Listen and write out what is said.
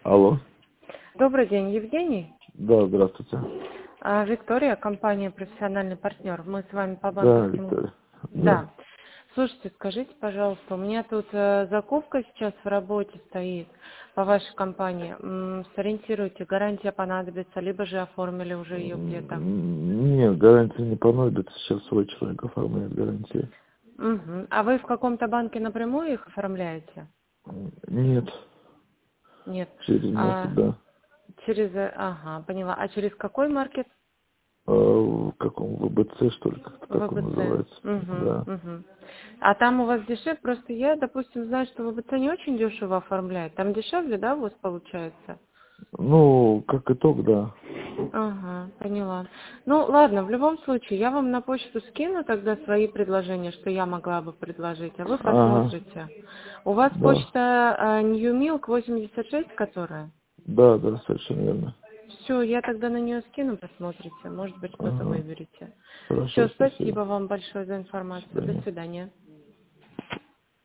Алло. Добрый день, Евгений. Да, здравствуйте. Виктория, компания «Профессиональный партнер». Мы с вами по Да, банковским... Виктория. Да. Да. Слушайте, скажите, пожалуйста, у меня тут закупка сейчас в работе стоит по вашей компании. Сориентируйте, гарантия понадобится, либо же оформили уже ее где-то. Нет, гарантии не понадобится. Сейчас свой человек оформляет гарантии. Мгм. А вы в каком-то банке напрямую их оформляете? Нет, Нет. через А, месяц, да. Ага, поняла. А через какой маркет? В каком ВБЦ, что ли, как-то таком ВБЦ. называется. Угу, Да. угу. А там у вас дешевле? Просто я, допустим, знаю, что ВБЦ не очень дешево оформляет. Там дешевле, да, у вас получается? Ну, как итог, да. Ага, поняла. Ну, ладно, в любом случае, я вам на почту скину тогда свои предложения, что я могла бы предложить, а вы Ага, посмотрите. У вас да. почта New Milk 86, которая? Да, да, совершенно верно. Все, я тогда на нее скину, посмотрите. Может быть, что-то Ага. выберете. Хорошо, Все, спасибо. спасибо вам большое за До информацию. До свидания. свидания.